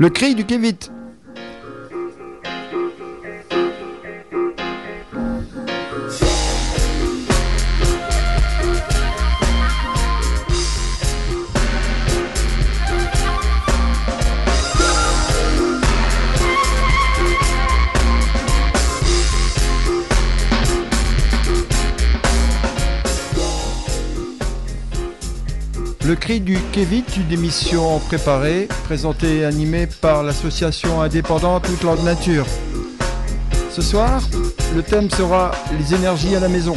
Le cri du Kévit. Le cri du Kévit, une émission préparée, présentée et animée par l'association indépendante Outland Nature. Ce soir, le thème sera les énergies à la maison.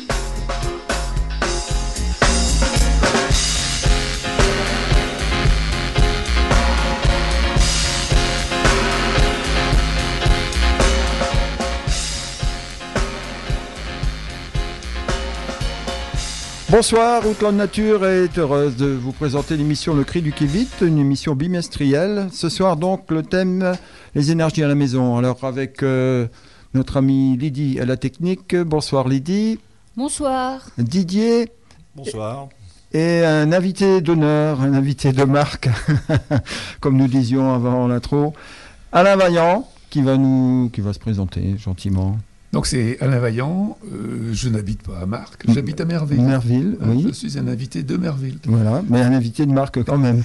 Bonsoir, Outland Nature est heureuse de vous présenter l'émission Le Cri du Kévit, une émission bimestrielle. Ce soir donc le thème les énergies à la maison. Alors avec notre amie Lydie à la technique. Bonsoir Lydie. Bonsoir. Didier. Bonsoir. Et un invité d'honneur, un invité de marque, comme nous disions avant l'intro, Alain Vaillant, qui va se présenter gentiment. Donc c'est Alain Vaillant, je n'habite pas à Marcq, j'habite à Merville. Merville, oui. Je suis un invité de Merville. Voilà, mais un invité de Marcq quand même.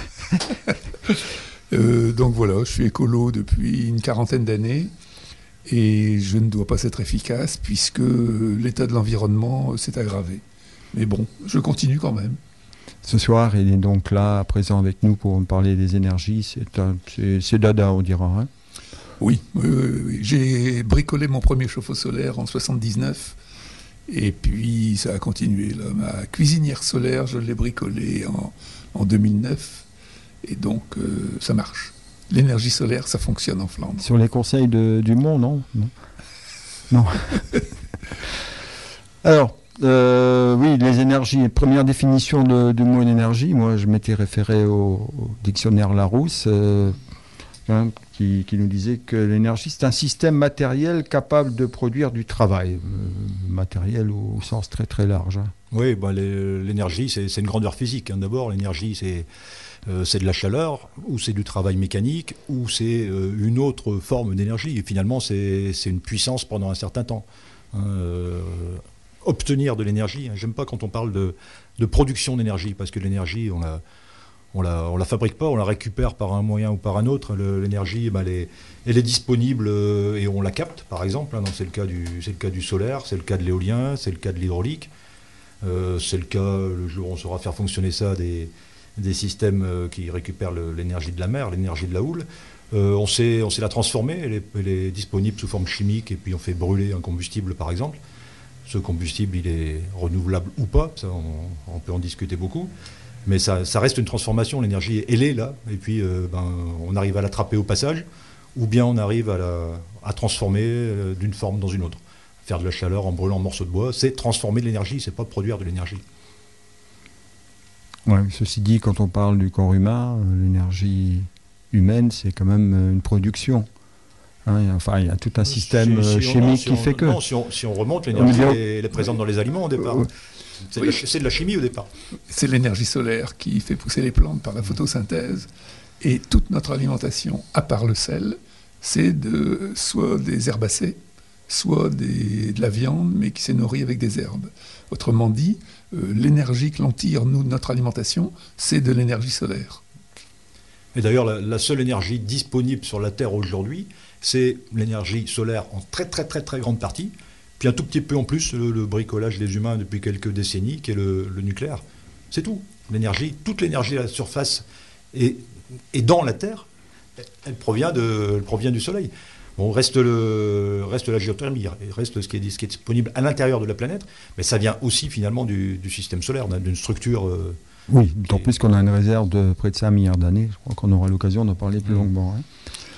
Donc voilà, je suis écolo depuis une quarantaine d'années et je ne dois pas être efficace puisque l'état de l'environnement s'est aggravé. Mais bon, je continue quand même. Ce soir, il est donc là, présent avec nous pour me parler des énergies. C'est dada, on dira, hein. Oui. J'ai bricolé mon premier chauffe-eau solaire en 79 et puis ça a continué. Là. Ma cuisinière solaire, je l'ai bricolée en 2009 et donc ça marche. L'énergie solaire, ça fonctionne en Flandre. Sur les conseils du Mont, non. Alors, oui, les énergies. Première définition du mot énergie. Moi, je m'étais référé au dictionnaire Larousse. Qui nous disait que l'énergie, c'est un système matériel capable de produire du travail. Matériel au sens très très large. Hein. Oui, l'énergie, c'est une grandeur physique. Hein. D'abord, l'énergie, c'est de la chaleur, ou c'est du travail mécanique, ou c'est une autre forme d'énergie. Et finalement, c'est une puissance pendant un certain temps. Hein. Obtenir de l'énergie, hein. J'aime pas quand on parle de production d'énergie, parce que l'énergie, on la fabrique pas, on la récupère par un moyen ou par un autre. L'énergie, elle est disponible et on la capte, par exemple. Hein, c'est le cas du solaire, c'est le cas de l'éolien, c'est le cas de l'hydraulique. C'est le cas, le jour où on saura faire fonctionner ça, des systèmes qui récupèrent l'énergie de la mer, l'énergie de la houle. On sait la transformer, elle est disponible sous forme chimique et puis on fait brûler un combustible, par exemple. Ce combustible, il est renouvelable ou pas, ça on peut en discuter beaucoup. Mais ça reste une transformation, l'énergie, elle est là, et puis on arrive à l'attraper au passage, ou bien on arrive à transformer d'une forme dans une autre. Faire de la chaleur en brûlant un morceau de bois, c'est transformer de l'énergie, c'est pas produire de l'énergie. Ouais, ceci dit, quand on parle du corps humain, l'énergie humaine, c'est quand même une production. Hein, il y a tout un système chimique qui fait que... Non, si on remonte, l'énergie elle est présente dans les aliments au départ. C'est de la chimie au départ. C'est l'énergie solaire qui fait pousser les plantes par la photosynthèse. Et toute notre alimentation, à part le sel, c'est soit des herbacées, soit de la viande, mais qui s'est nourrie avec des herbes. Autrement dit, l'énergie que l'on tire, nous, de notre alimentation, c'est de l'énergie solaire. Et d'ailleurs, la seule énergie disponible sur la Terre aujourd'hui, c'est l'énergie solaire en très très très très grande partie. Puis un tout petit peu en plus, le bricolage des humains depuis quelques décennies, qui est le nucléaire. C'est tout. Toute l'énergie à la surface et dans la Terre, elle provient du Soleil. Bon, reste la géothermie, reste ce qui est disponible à l'intérieur de la planète, mais ça vient aussi finalement du système solaire, d'une structure... oui, d'autant plus qu'on a une réserve de près de 5 milliards d'années. Je crois qu'on aura l'occasion d'en parler plus longuement. Hein.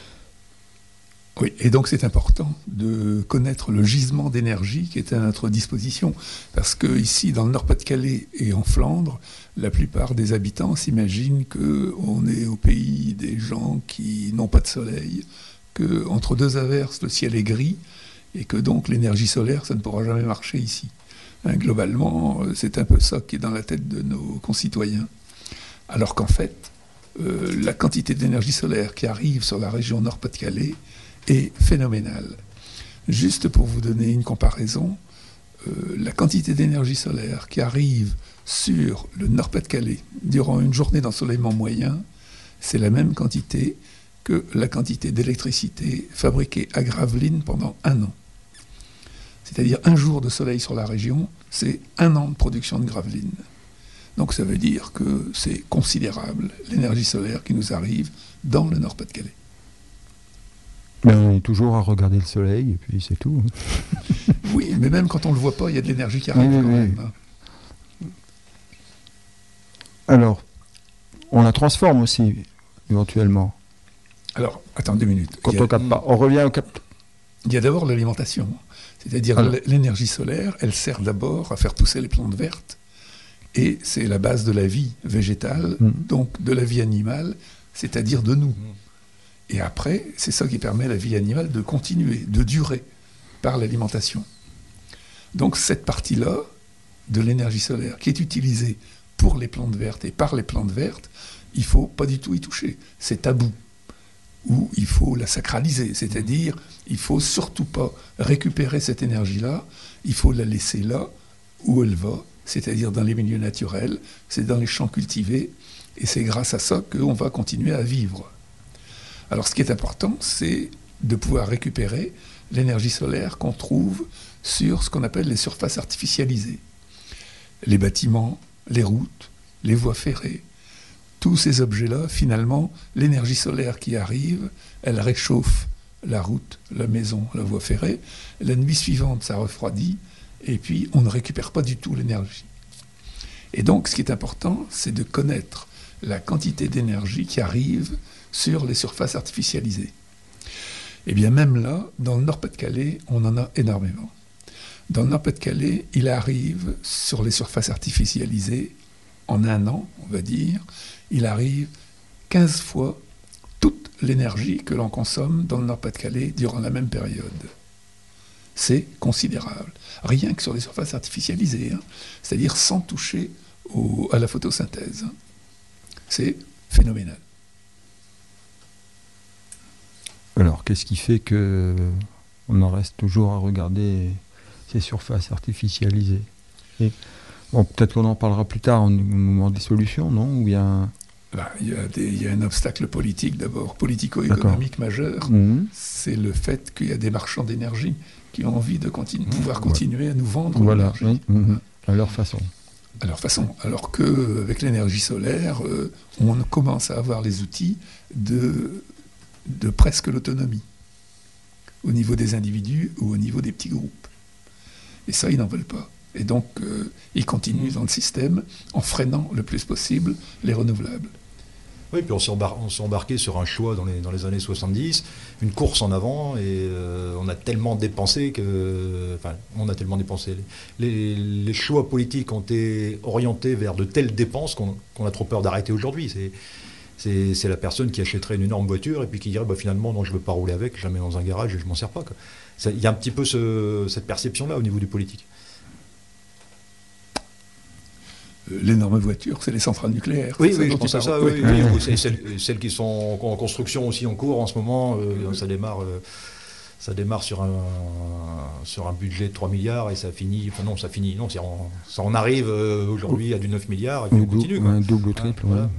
Oui, et donc c'est important de connaître le gisement d'énergie qui est à notre disposition, parce que ici, dans le Nord-Pas-de-Calais et en Flandre, la plupart des habitants s'imaginent qu'on est au pays des gens qui n'ont pas de soleil, qu'entre deux averses, le ciel est gris, et que donc l'énergie solaire, ça ne pourra jamais marcher ici. Hein, globalement, c'est un peu ça qui est dans la tête de nos concitoyens. Alors qu'en fait, la quantité d'énergie solaire qui arrive sur la région Nord-Pas-de-Calais est phénoménale. Juste pour vous donner une comparaison, la quantité d'énergie solaire qui arrive sur le Nord-Pas-de-Calais durant une journée d'ensoleillement moyen, c'est la même quantité que la quantité d'électricité fabriquée à Gravelines pendant 1 an. C'est-à-dire un jour de soleil sur la région, c'est 1 an de production de Gravelines. Donc ça veut dire que c'est considérable l'énergie solaire qui nous arrive dans le Nord-Pas-de-Calais. Mais on est toujours à regarder le soleil et puis c'est tout. Oui, mais même quand on ne le voit pas, il y a de l'énergie qui arrive quand même. Alors, on la transforme aussi, éventuellement. Alors, attends 2 minutes. Quand on capte pas, on revient au capte. Il y a d'abord l'alimentation. C'est-à-dire l'énergie solaire, elle sert d'abord à faire pousser les plantes vertes. Et c'est la base de la vie végétale, donc de la vie animale, c'est-à-dire de nous. Et après, c'est ça qui permet à la vie animale de continuer, de durer par l'alimentation. Donc cette partie-là de l'énergie solaire qui est utilisée pour les plantes vertes et par les plantes vertes, il ne faut pas du tout y toucher. C'est tabou. Ou il faut la sacraliser, c'est-à-dire il ne faut surtout pas récupérer cette énergie-là, il faut la laisser là où elle va, c'est-à-dire dans les milieux naturels, c'est dans les champs cultivés, et c'est grâce à ça qu'on va continuer à vivre. Alors ce qui est important, c'est de pouvoir récupérer l'énergie solaire qu'on trouve sur ce qu'on appelle les surfaces artificialisées. Les bâtiments, les routes, les voies ferrées, tous ces objets-là, finalement, l'énergie solaire qui arrive, elle réchauffe la route, la maison, la voie ferrée. La nuit suivante, ça refroidit, et puis on ne récupère pas du tout l'énergie. Et donc, ce qui est important, c'est de connaître la quantité d'énergie qui arrive sur les surfaces artificialisées. Et bien même là, dans le Nord-Pas-de-Calais, on en a énormément. Dans le Nord-Pas-de-Calais, il arrive sur les surfaces artificialisées, en 1 an, on va dire, il arrive 15 fois toute l'énergie que l'on consomme dans le Nord-Pas-de-Calais durant la même période. C'est considérable. Rien que sur les surfaces artificialisées, c'est-à-dire sans toucher à la photosynthèse. C'est phénoménal. Alors, qu'est-ce qui fait qu'on en reste toujours à regarder ces surfaces artificialisées? Bon, peut-être qu'on en parlera plus tard au moment des solutions, non? Ou bien... Là, il y a un obstacle politique d'abord, politico-économique majeur. C'est le fait qu'il y a des marchands d'énergie qui ont envie de pouvoir continuer à nous vendre l'énergie. À leur façon. À leur façon. Alors qu'avec l'énergie solaire, on commence à avoir les outils de presque l'autonomie, au niveau des individus ou au niveau des petits groupes. Et ça, ils n'en veulent pas. Et donc, ils continuent dans le système en freinant le plus possible les renouvelables. Oui, puis on s'est embarqué sur un choix dans les années 70, une course en avant, et on a tellement dépensé que... Enfin, on a tellement dépensé. Les choix politiques ont été orientés vers de telles dépenses qu'on a trop peur d'arrêter aujourd'hui. C'est la personne qui achèterait une énorme voiture et puis qui dirait finalement non, je ne veux pas rouler avec, je la mets dans un garage et je ne m'en sers pas. Il y a un petit peu cette perception-là au niveau du politique. L'énorme voiture, c'est les centrales nucléaires. Oui, je pense à ça. Oui. C'est celles qui sont en construction aussi en cours en ce moment. Ça démarre sur un budget de 3 milliards et ça finit. Enfin non, ça finit. Non, ça en arrive aujourd'hui à du 9 milliards et puis on continue. Un double ou triple. Voilà.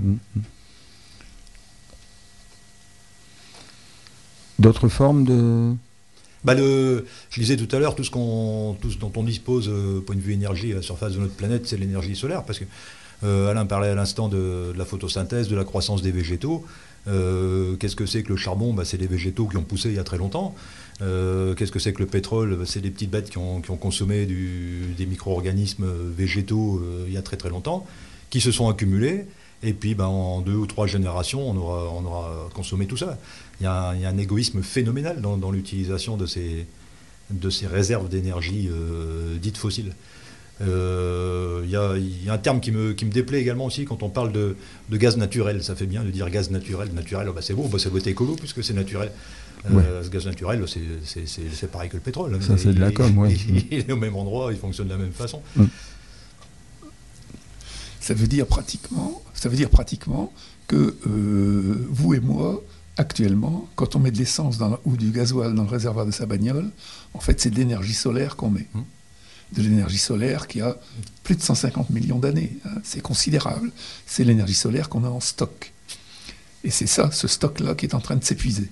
D'autres formes de... je disais tout à l'heure, tout ce dont on dispose au point de vue énergie à la surface de notre planète, c'est l'énergie solaire, parce que Alain parlait à l'instant de la photosynthèse, de la croissance des végétaux. Qu'est-ce que c'est que le charbon? C'est des végétaux qui ont poussé il y a très longtemps. Qu'est-ce que c'est que le pétrole? C'est des petites bêtes qui ont consommé des micro-organismes végétaux il y a très très longtemps, qui se sont accumulés. Et puis en 2 ou 3 générations, on aura consommé tout ça. Il y a un égoïsme phénoménal dans l'utilisation de ces réserves d'énergie dites fossiles. Il y a un terme qui me déplaît également aussi quand on parle de gaz naturel. Ça fait bien de dire gaz naturel. Naturel, c'est beau, ça doit être écolo puisque c'est naturel. Ce gaz naturel, c'est pareil que le pétrole. Ça, c'est de la com, oui. Il est au même endroit, il fonctionne de la même façon. Ça veut dire pratiquement que vous et moi, actuellement, quand on met de l'essence ou du gasoil dans le réservoir de sa bagnole, en fait, c'est de l'énergie solaire qu'on met. De l'énergie solaire qui a plus de 150 millions d'années. Hein, c'est considérable. C'est l'énergie solaire qu'on a en stock. Et c'est ça, ce stock-là, qui est en train de s'épuiser.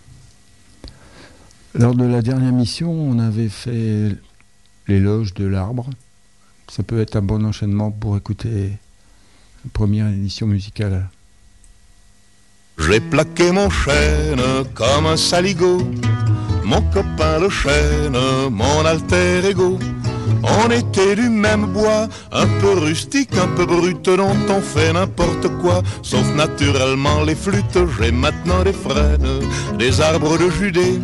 Lors de la dernière mission, on avait fait l'éloge de l'arbre. Ça peut être un bon enchaînement pour écouter la première édition musicale. J'ai plaqué mon chêne comme un saligot, mon copain le chêne, mon alter ego. On était du même bois, un peu rustique, un peu brut, dont on fait n'importe quoi, sauf naturellement les flûtes. J'ai maintenant des frênes, des arbres de Judée,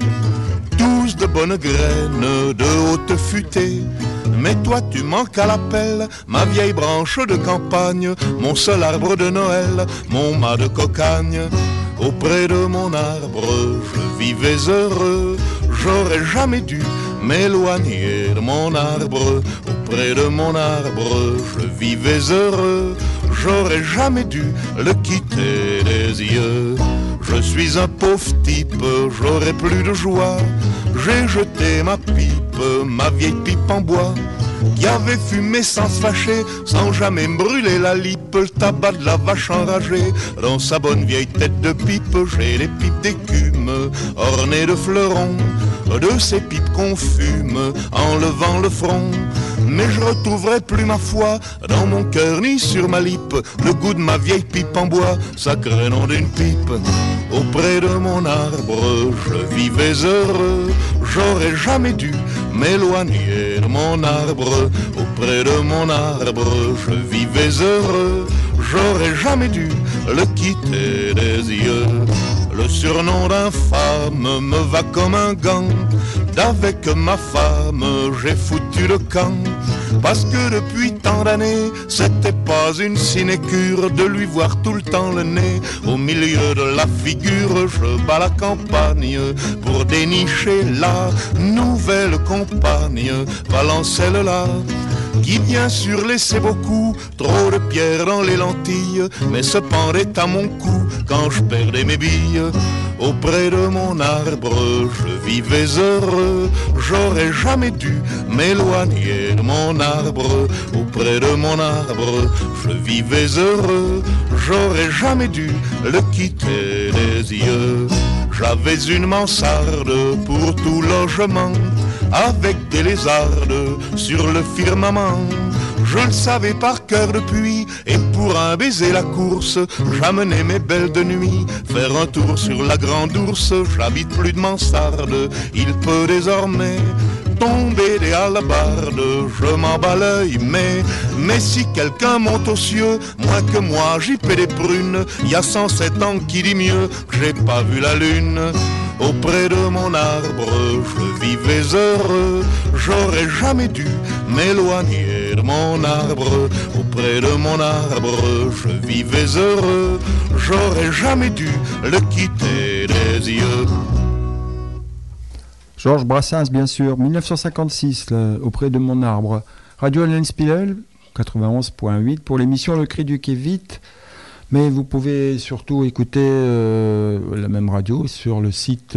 tous de bonnes graines, de haute futée. Mais toi tu manques à l'appel, ma vieille branche de campagne, mon seul arbre de Noël, mon mât de cocagne. Auprès de mon arbre, je vivais heureux, j'aurais jamais dû m'éloigner de mon arbre. Auprès de mon arbre, je vivais heureux, j'aurais jamais dû le quitter des yeux. Je suis un pauvre type, j'aurais plus de joie. J'ai jeté ma pipe, ma vieille pipe en bois, qui avait fumé sans se fâcher, sans jamais me brûler la lippe. Le tabac de la vache enragée, dans sa bonne vieille tête de pipe. J'ai les pipes d'écume, ornées de fleurons, de ces pipes qu'on fume, en levant le front. Mais je retrouverai plus ma foi dans mon cœur ni sur ma lippe le goût de ma vieille pipe en bois, sacré nom d'une pipe. Auprès de mon arbre, je vivais heureux, j'aurais jamais dû m'éloigner de mon arbre. Auprès de mon arbre, je vivais heureux, j'aurais jamais dû le quitter des yeux. Le surnom d'infâme me va comme un gant, d'avec ma femme j'ai foutu le camp. Parce que depuis tant d'années, c'était pas une sinécure de lui voir tout le temps le nez au milieu de la figure. Je bats la campagne pour dénicher la nouvelle compagne, Valancelle-là, qui bien sûr laissait beaucoup trop de pierres dans les lentilles, mais se pendait à mon cou quand je perdais mes billes. Auprès de mon arbre, je vivais heureux, j'aurais jamais dû m'éloigner de mon arbre. Auprès de mon arbre, je vivais heureux, j'aurais jamais dû le quitter des yeux. J'avais une mansarde pour tout logement, avec des lézardes sur le firmament. Je le savais par cœur depuis, et pour un baiser la course, j'amenais mes belles de nuit faire un tour sur la grande ours. J'habite plus de mansarde, il peut désormais tomber des hallebardes, je m'en bats l'œil, mais si quelqu'un monte aux cieux, moins que moi j'y paie des prunes. Y a 107 ans qui dit mieux que j'ai pas vu la lune. Auprès de mon arbre, je vivais heureux, j'aurais jamais dû m'éloigner de mon arbre. Auprès de mon arbre, je vivais heureux, j'aurais jamais dû le quitter des yeux. Georges Brassens, bien sûr, 1956, là, auprès de mon arbre. Radio Lenspilel, 91.8, pour l'émission Le Cri du Quai-Vite. Mais vous pouvez surtout écouter la même radio sur le site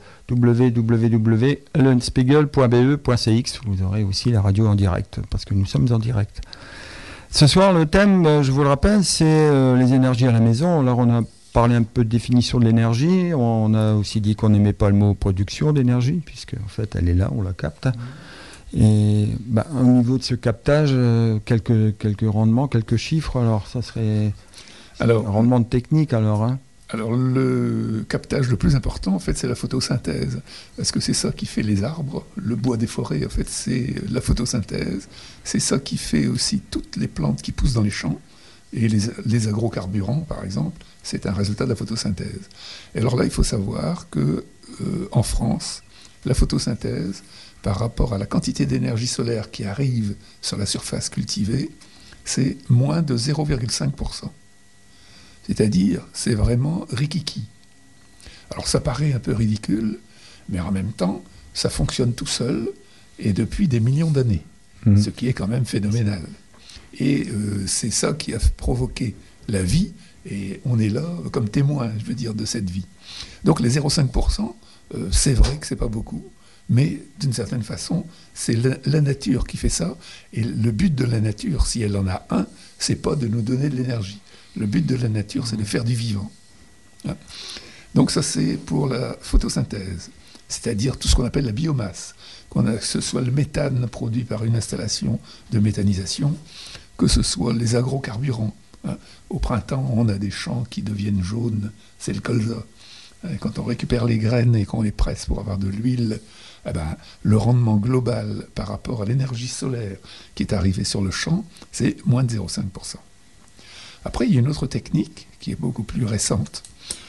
www.lenspiegel.be.cx. Vous aurez aussi la radio en direct, parce que nous sommes en direct. Ce soir, le thème, je vous le rappelle, c'est les énergies à la maison. Alors, on a parlé un peu de définition de l'énergie. On a aussi dit qu'on n'aimait pas le mot production d'énergie, puisque en fait, elle est là, on la capte. Et au niveau de ce captage, quelques rendements, quelques chiffres. Alors, ça serait... Alors, rendement de technique, alors. Hein. Alors, le captage le plus important, en fait, c'est la photosynthèse. Parce que c'est ça qui fait les arbres, le bois des forêts, en fait, c'est la photosynthèse. C'est ça qui fait aussi toutes les plantes qui poussent dans les champs. Et les agrocarburants, par exemple, c'est un résultat de la photosynthèse. Et alors là, il faut savoir que en France, la photosynthèse, par rapport à la quantité d'énergie solaire qui arrive sur la surface cultivée, c'est moins de 0,5%. C'est-à-dire, c'est vraiment rikiki. Alors ça paraît un peu ridicule, mais en même temps, ça fonctionne tout seul, et depuis des millions d'années, ce qui est quand même phénoménal. Et c'est ça qui a provoqué la vie, Et on est là comme témoin, je veux dire, de cette vie. Donc les 0,5%, c'est vrai que c'est pas beaucoup, mais d'une certaine façon, c'est la nature qui fait ça. Et le but de la nature, si elle en a un, c'est pas de nous donner de l'énergie. Le but de la nature, c'est de faire du vivant. Hein. Donc ça, c'est pour la photosynthèse, c'est-à-dire tout ce qu'on appelle la biomasse, que ce soit le méthane produit par une installation de méthanisation, que ce soit les agrocarburants. Hein. Au printemps, on a des champs qui deviennent jaunes, c'est le colza. Quand on récupère les graines et qu'on les presse pour avoir de l'huile, eh ben, le rendement global par rapport à l'énergie solaire qui est arrivée sur le champ, c'est moins de 0,5%. Après, il y a une autre technique qui est beaucoup plus récente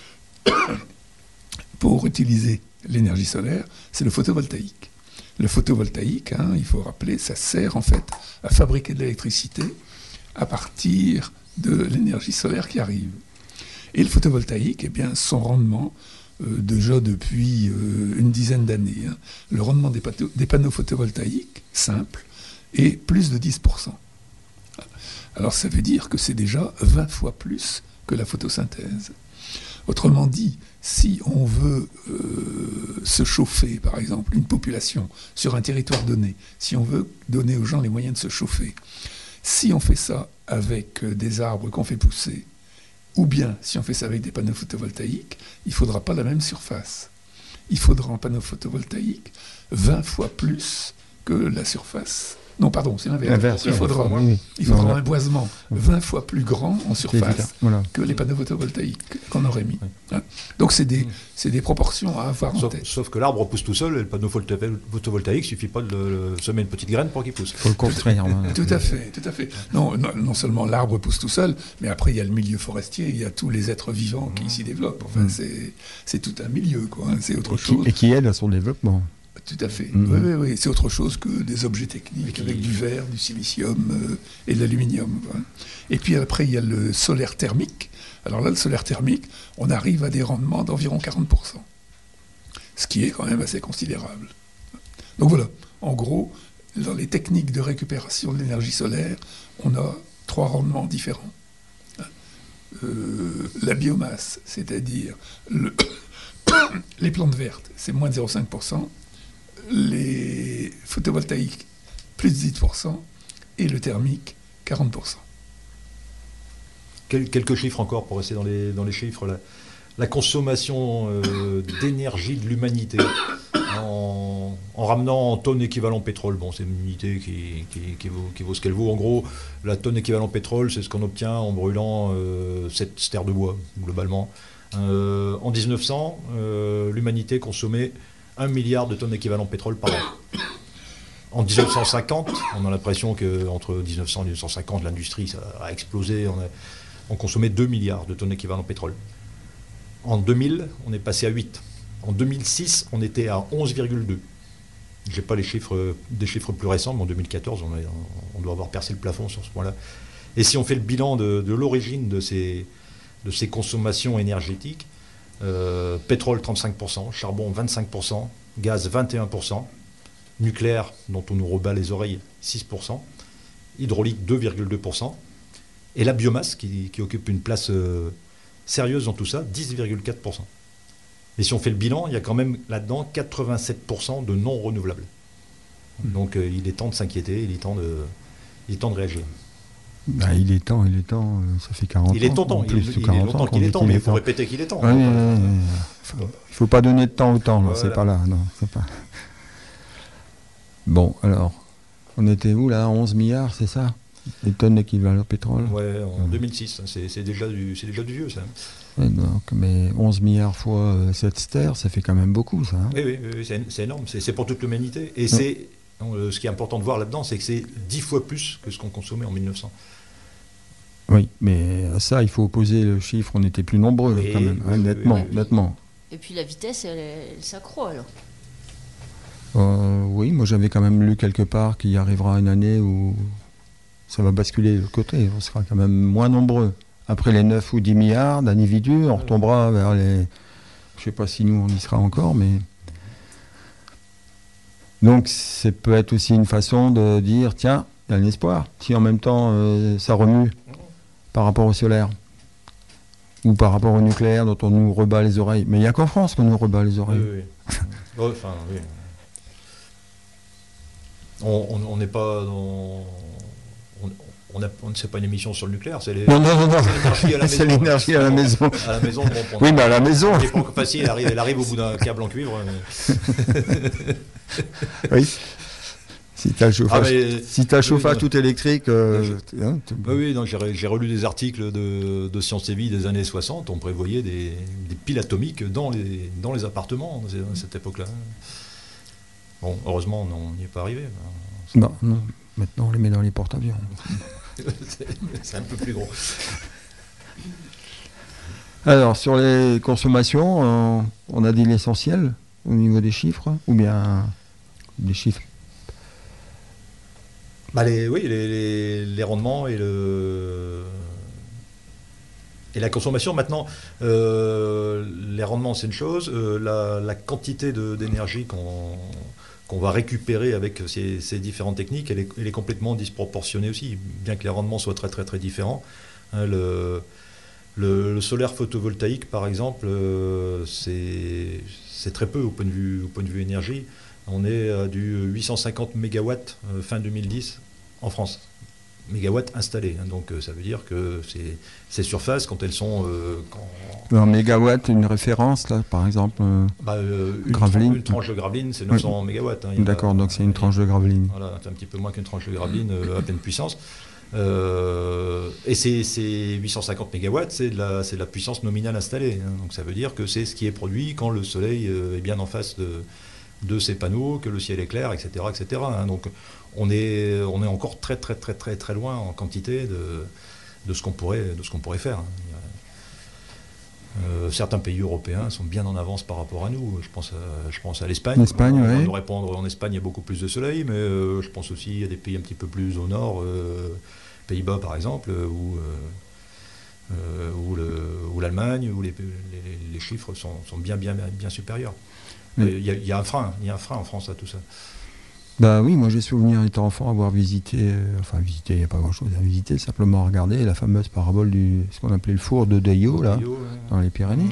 pour utiliser l'énergie solaire, c'est le photovoltaïque. Le photovoltaïque, hein, il faut rappeler, ça sert en fait à fabriquer de l'électricité à partir de l'énergie solaire qui arrive. Et le photovoltaïque, eh bien, son rendement, déjà depuis une dizaine d'années, hein, le rendement des panneaux photovoltaïques, simples, est plus de 10%. Alors ça veut dire que c'est déjà 20 fois plus que la photosynthèse. Autrement dit, si on veut se chauffer, par exemple, une population sur un territoire donné, si on veut donner aux gens les moyens de se chauffer, si on fait ça avec des arbres qu'on fait pousser, ou bien si on fait ça avec des panneaux photovoltaïques, il ne faudra pas la même surface. Il faudra un panneau photovoltaïque 20 fois plus que la surface. Non, pardon, c'est l'inverse. Il faudra un boisement 20 fois plus grand en surface que les panneaux photovoltaïques qu'on aurait mis. Hein. Donc c'est des proportions à avoir en tête. Sauf que l'arbre pousse tout seul, et le panneau photovoltaïque, il ne suffit pas de semer une petite graine pour qu'il pousse. Il faut le construire. Tout à fait. Non seulement l'arbre pousse tout seul, mais après il y a le milieu forestier, il y a tous les êtres vivants qui s'y développent. Enfin, c'est tout un milieu, quoi. Hein. C'est autre chose. Et qui aide à son développement. Tout à fait. Oui. C'est autre chose que des objets techniques avec du verre, du silicium et de l'aluminium. Quoi. Et puis après, il y a le solaire thermique. Alors là, le solaire thermique, on arrive à des rendements d'environ 40%. Ce qui est quand même assez considérable. Donc voilà, en gros, dans les techniques de récupération de l'énergie solaire, on a 3 rendements différents. La biomasse, c'est-à-dire les plantes vertes, c'est moins de 0,5%. Les photovoltaïques, plus de 10%, et le thermique, 40%. Quelques chiffres encore pour rester dans les chiffres. La consommation d'énergie de l'humanité en ramenant en tonnes équivalent pétrole. Bon, c'est une unité qui vaut ce qu'elle vaut. En gros, la tonne équivalent pétrole, c'est ce qu'on obtient en brûlant cette terre de bois, globalement. En 1900, l'humanité consommait 1 milliard de tonnes équivalent pétrole par an. En 1950, on a l'impression qu'entre 1900 et 1950, l'industrie ça a explosé. On consommait 2 milliards de tonnes équivalent pétrole. En 2000, on est passé à 8. En 2006, on était à 11,2. Je n'ai pas des chiffres plus récents, mais en 2014, on doit avoir percé le plafond sur ce point-là. Et si on fait le bilan de l'origine de ces consommations énergétiques, pétrole 35%, charbon 25%, gaz 21%, nucléaire dont on nous rebat les oreilles 6%, hydraulique 2,2%, et la biomasse qui occupe une place sérieuse dans tout ça, 10,4%. Et si on fait le bilan, il y a quand même là-dedans 87% de non renouvelables. Donc il est temps de s'inquiéter, il est temps de réagir. Bah, il est temps, ça fait 40 ans. Il est longtemps qu'il est temps, mais il faut répéter qu'il est temps. Il ne faut pas donner de temps au temps, là, c'est pas là. Non, c'est pas... Bon, alors, on était où là, 11 milliards, c'est ça? Les tonnes d'équivalent pétrole? Ouais, en 2006, c'est déjà du vieux, ça. Ouais, donc, mais 11 milliards fois 7 terres, ça fait quand même beaucoup, ça. Hein. Oui, c'est énorme, c'est pour toute l'humanité. Et c'est, ce qui est important de voir là-dedans, c'est que c'est 10 fois plus que ce qu'on consommait en 1900. Oui, mais à ça, il faut opposer le chiffre, on était plus nombreux quand même, hein, nettement. Et puis la vitesse, elle s'accroît alors. Oui, moi j'avais quand même lu quelque part qu'il y arrivera une année où ça va basculer de l'autre côté, on sera quand même moins nombreux. Après les 9 ou 10 milliards d'individus, on retombera vers les... Je ne sais pas si nous on y sera encore, mais... Donc ça peut être aussi une façon de dire, tiens, il y a un espoir, si en même temps ça remue par rapport au solaire. Ou par rapport au nucléaire dont on nous rebat les oreilles. Mais il n'y a qu'en France qu'on nous rebat les oreilles. Oui. Enfin, oui. On n'est pas dans... c'est pas une émission sur le nucléaire, c'est Non. c'est l'énergie à la maison. À la maison, bon, oui, mais à la maison. C'est pas facile, elle arrive au bout d'un câble en cuivre. Mais... oui. Si tu as le chauffage tout électrique... oui, donc j'ai relu des articles de Sciences et Vie des années 60, on prévoyait des piles atomiques dans les appartements à cette époque-là. Bon, heureusement, on n'y est pas arrivé. Non. Maintenant, on les met dans les porte-avions. C'est un peu plus gros. Alors, sur les consommations, on a dit l'essentiel au niveau des chiffres, ou bien des chiffres. Les rendements et la consommation. Maintenant, les rendements, c'est une chose. La quantité d'énergie qu'on va récupérer avec ces différentes techniques, elle est complètement disproportionnée aussi, bien que les rendements soient très très très différents. Hein, le solaire photovoltaïque, par exemple, c'est très peu au point de vue énergie. On est à du 850 MW fin 2010 en France. Mégawatts installés. Hein, donc ça veut dire que ces surfaces, quand elles sont... Un mégawatt, une référence, là, par exemple Gravelines. Une tranche de Gravelines, c'est 900 mégawatts. Hein, d'accord, donc c'est une tranche de Gravelines. Voilà, c'est un petit peu moins qu'une tranche de Gravelines à pleine puissance. Et ces 850 mégawatts, c'est de la puissance nominale installée. Hein, donc ça veut dire que c'est ce qui est produit quand le soleil est bien en face de ces panneaux, que le ciel est clair, etc. etc. Hein, donc on est encore très très très très très loin en quantité de ce qu'on pourrait faire. Certains pays européens sont bien en avance par rapport à nous. Je pense à l'Espagne. L'Espagne, oui. Nous répondre, en Espagne, il y a beaucoup plus de soleil, mais je pense aussi à des pays un petit peu plus au nord, Pays-Bas par exemple, ou l'Allemagne, où les chiffres sont bien supérieurs. Il y a un frein en France à tout ça. Bah oui, moi j'ai souvenir étant enfant avoir visité, il n'y a pas grand chose à visiter, simplement regarder la fameuse parabole ce qu'on appelait le four de Deio, là, dans les Pyrénées.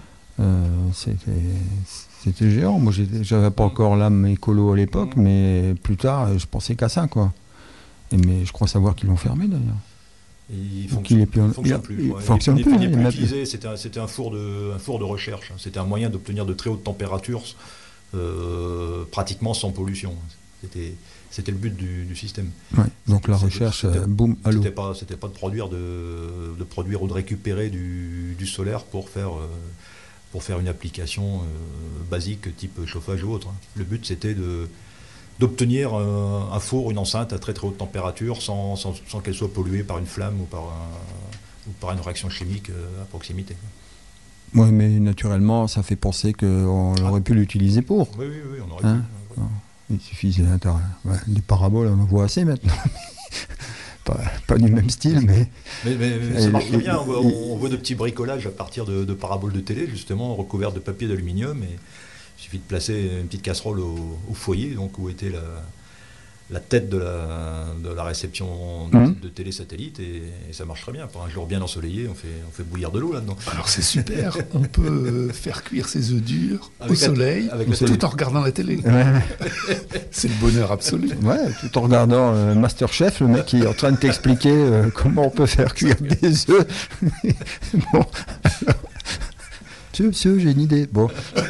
C'était géant. Moi j'avais pas encore l'âme écolo à l'époque, mais plus tard je pensais qu'à ça, quoi. Mais je crois savoir qu'ils l'ont fermé d'ailleurs. Il fonctionne plus. Il fonctionne plus. Il n'est plus utilisé. C'était un four de recherche. C'était un moyen d'obtenir de très hautes températures, pratiquement sans pollution. C'était le but du système. Ouais, donc la recherche, boum, à l'eau. C'était pas de produire ou de récupérer du solaire pour faire une application basique type chauffage ou autre. Le but c'était d'obtenir un four, une enceinte à très très haute température sans qu'elle soit polluée par une flamme ou par une réaction chimique à proximité. Oui, mais naturellement, ça fait penser qu'on aurait pu l'utiliser pour. Oui, on aurait pu. Il suffisait des paraboles, on en voit assez maintenant. pas du même style, mais ça marche très bien. On voit de petits bricolages à partir de paraboles de télé, justement, recouvertes de papier d'aluminium. Et il suffit de placer une petite casserole au foyer, donc où était la tête de la réception de télé satellite, et ça marche très bien. Pour un jour bien ensoleillé, on fait bouillir de l'eau là-dedans. Alors c'est super, on peut faire cuire ses œufs durs au soleil, tout en regardant la télé. Ouais. C'est le bonheur absolu. Ouais, tout en regardant Masterchef, le mec qui est en train de t'expliquer comment on peut faire cuire des œufs. Bon, monsieur, j'ai une idée. Bon.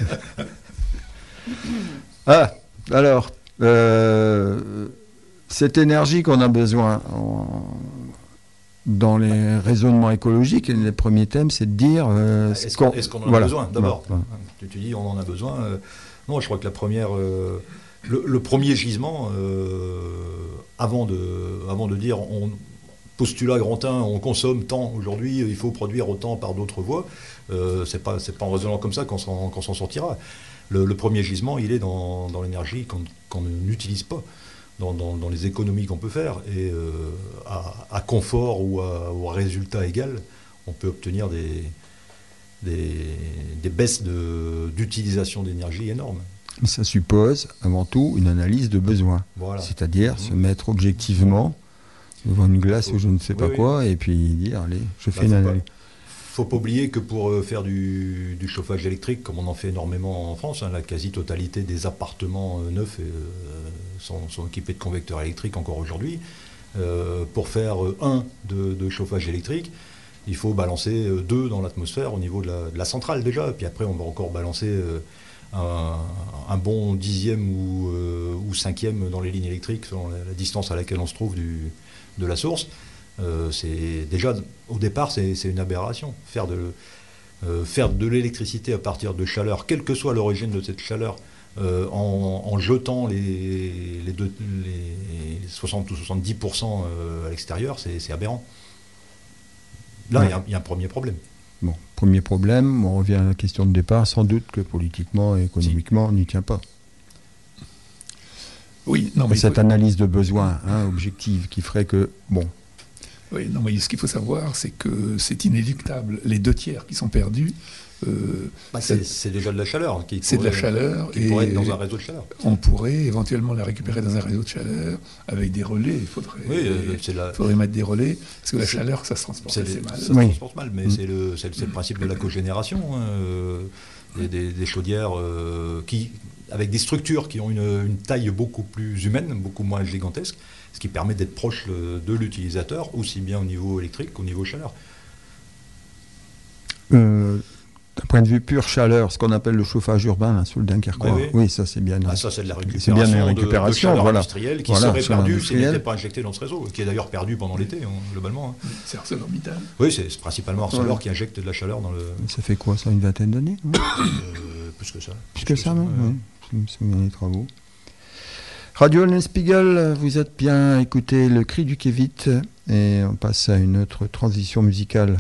Alors... cette énergie qu'on a besoin dans les raisonnements écologiques, les premiers thèmes, c'est de dire est-ce qu'on en a besoin d'abord. Tu dis on en a besoin. Non, je crois que la première, le premier gisement, avant de dire postulat grand 1, on consomme tant aujourd'hui, il faut produire autant par d'autres voies, c'est pas en raisonnant comme ça qu'on s'en sortira. Le premier gisement, il est dans l'énergie qu'on n'utilise pas, dans les économies qu'on peut faire, et à confort ou à résultat égal, on peut obtenir des baisses d'utilisation d'énergie énormes. Mais ça suppose avant tout une analyse de besoin, c'est-à-dire se mettre objectivement devant une glace ou je ne sais pas quoi, et puis dire allez, je fais une analyse. faut pas oublier que pour faire du chauffage électrique, comme on en fait énormément en France, la quasi-totalité des appartements neufs sont équipés de convecteurs électriques encore aujourd'hui. Pour faire de chauffage électrique, il faut balancer 2 dans l'atmosphère au niveau de la centrale déjà, puis après on va encore balancer un bon 10e ou 5e dans les lignes électriques selon la distance à laquelle on se trouve de la source. C'est déjà au départ c'est une aberration. Faire de l'électricité à partir de chaleur, quelle que soit l'origine de cette chaleur, en jetant les 60 ou 70% à l'extérieur, c'est aberrant. Là, il y a un premier problème. Bon, premier problème, on revient à la question de départ, sans doute que politiquement et économiquement, on n'y tient pas. Oui, non, mais cette analyse de besoin objective qui ferait que, bon... Oui, non, mais ce qu'il faut savoir, c'est que c'est inéluctable. Les 2 tiers qui sont perdus... c'est déjà de la chaleur. C'est de la chaleur. Qui pourrait être dans un réseau de chaleur. On pourrait éventuellement la récupérer dans un réseau de chaleur avec des relais. Il faudrait mettre des relais, parce que la chaleur, ça se transporte assez mal. Ça se transporte mal, mais c'est le principe de la cogénération. Des chaudières avec des structures qui ont une taille beaucoup plus humaine, beaucoup moins gigantesque, ce qui permet d'être proche de l'utilisateur, aussi bien au niveau électrique qu'au niveau chaleur. D'un point de vue pure chaleur, ce qu'on appelle le chauffage urbain là, sous le Dunkerquois, oui, ça c'est bien. Ça c'est de la récupération, de chaleur industrielle qui serait perdue s'il n'était pas injecté dans ce réseau, qui est d'ailleurs perdu pendant l'été, globalement. C'est ArcelorMittal. Oui, c'est principalement Arcelor qui injecte de la chaleur dans le... Ça fait quoi, ça, une vingtaine d'années Plus que ça. Plus que ça, même, oui. C'est bien les travaux. Radio Lenspiegel, vous êtes bien écouté Le Cri du Kévit, et on passe à une autre transition musicale.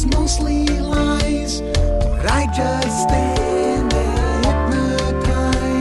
just stand there hypnotized.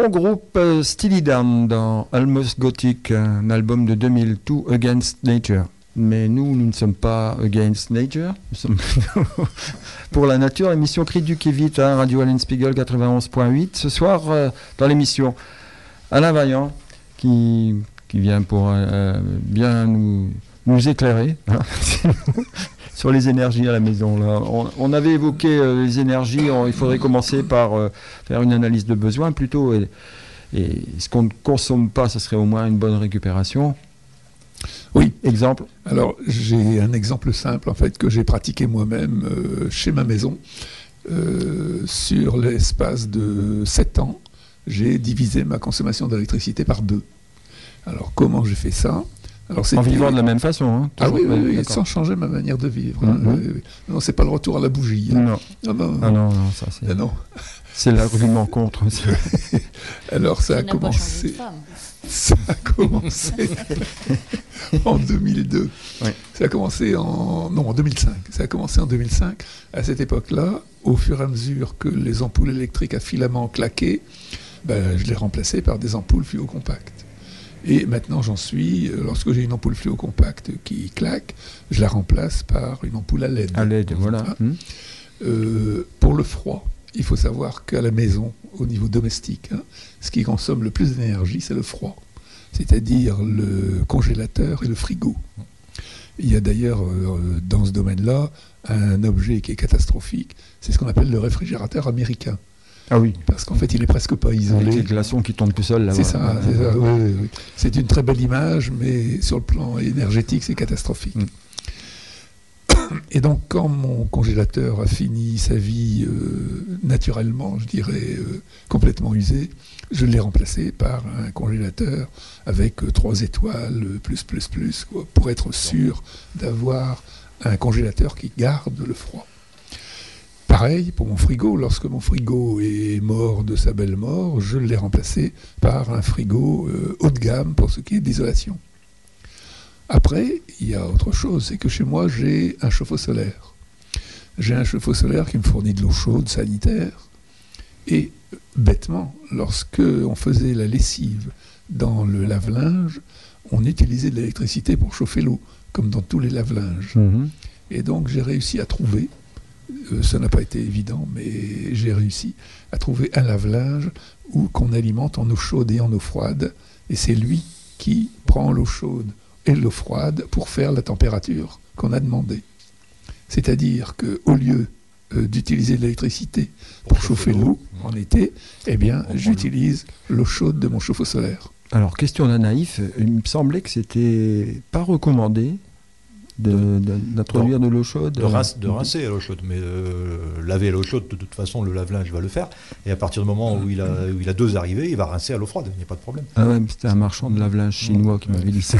Bon groupe Steely Dan dans Almost Gothic, un album de 2002, Against Nature. Mais nous ne sommes pas Against Nature, nous sommes pour la nature, émission Cri du Kivit, hein, Radio Alain Spiegel 91.8. Ce soir, dans l'émission, Alain Vaillant, qui vient pour bien nous éclairer hein, sur les énergies à la maison. Là. On avait évoqué les énergies, il faudrait commencer par faire une analyse de besoins plutôt, et ce qu'on ne consomme pas, ça serait au moins une bonne récupération. Oui. Exemple. Alors, j'ai un exemple simple, en fait, que j'ai pratiqué moi-même chez ma maison. Sur l'espace de 7 ans, j'ai divisé ma consommation d'électricité par 2. Alors, comment j'ai fait ça? Alors, en vivant de la même façon, hein, ah oui, sans changer ma manière de vivre. Non, c'est pas le retour à la bougie. Hein. Non, ça c'est... non. C'est l'argument contre. Alors, ça a commencé... Ça a commencé en 2002. Oui. Ça a commencé en 2005. Ça a commencé en 2005. À cette époque-là, au fur et à mesure que les ampoules électriques à filament claquaient, je les remplaçais par des ampoules fluocompactes. Et maintenant, lorsque j'ai une ampoule fluocompacte qui claque, je la remplace par une ampoule à LED. À LED, voilà. Pour le froid, il faut savoir qu'à la maison, au niveau domestique, ce qui consomme le plus d'énergie, c'est le froid. C'est-à-dire le congélateur et le frigo. Il y a d'ailleurs, dans ce domaine-là, un objet qui est catastrophique, c'est ce qu'on appelle le réfrigérateur américain. Ah oui. Parce qu'en fait, il n'est presque pas isolé. Avec les glaçons qui tombent tout seuls là-bas. C'est ça, oui. C'est une très belle image, mais sur le plan énergétique, c'est catastrophique. Et donc, quand mon congélateur a fini sa vie naturellement, je dirais, complètement usé, je l'ai remplacé par un congélateur avec 3 étoiles, plus, quoi, pour être sûr d'avoir un congélateur qui garde le froid. Pareil pour mon frigo, lorsque mon frigo est mort de sa belle mort, je l'ai remplacé par un frigo haut de gamme pour ce qui est d'isolation. Après, il y a autre chose, c'est que chez moi, j'ai un chauffe-eau solaire. J'ai un chauffe-eau solaire qui me fournit de l'eau chaude sanitaire. Et bêtement, lorsque on faisait la lessive dans le lave-linge, on utilisait de l'électricité pour chauffer l'eau, comme dans tous les lave-linges. Et donc, j'ai réussi à trouver, ça n'a pas été évident, mais j'ai réussi à trouver un lave-linge qu'on alimente en eau chaude et en eau froide. Et c'est lui qui prend l'eau chaude et l'eau froide pour faire la température qu'on a demandé. C'est-à-dire qu'au lieu d'utiliser de l'électricité pour chauffer l'eau en été, eh bien, j'utilise l'eau chaude de mon chauffe-eau solaire. Alors, question d'un naïf, il me semblait que c'était pas recommandé d'introduire de l'eau chaude. De rincer à l'eau chaude, mais laver à l'eau chaude, de toute façon, le lave-linge va le faire. Et à partir du moment où il a 2 arrivées, il va rincer à l'eau froide, il n'y a pas de problème. Ah ouais, mais c'était un marchand de lave-linge chinois qui m'avait dit ça.